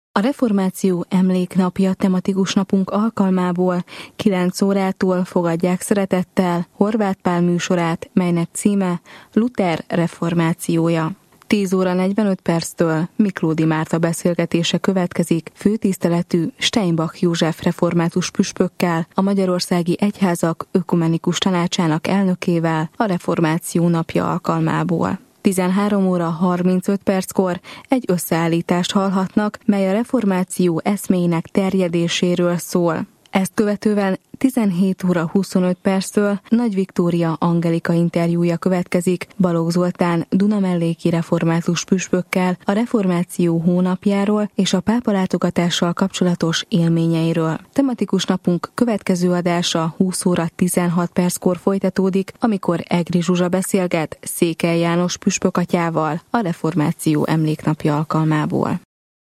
A Reformáció Emléknapja tematikus napunk alkalmából 9 órától fogadják szeretettel Horváth Pál műsorát, melynek címe Luther reformációja. 10 óra 45 perctől Miklódi Márta beszélgetése következik főtiszteletű Steinbach József református püspökkel, a Magyarországi Egyházak Ökumenikus Tanácsának elnökével a Reformáció napja alkalmából. 13 óra 35 perckor egy összeállítást hallhatnak, mely a reformáció eszméinek terjedéséről szól. Ezt követően 17 óra 25 perctől Nagy Viktória Angelika interjúja következik Balogh Zoltán dunamelléki református püspökkel a reformáció hónapjáról és a pápalátogatással kapcsolatos élményeiről. Tematikus napunk következő adása 20 óra 16 perckor folytatódik, amikor Egri Zsuzsa beszélget Székely János püspök atyával a Reformáció Emléknapja alkalmából.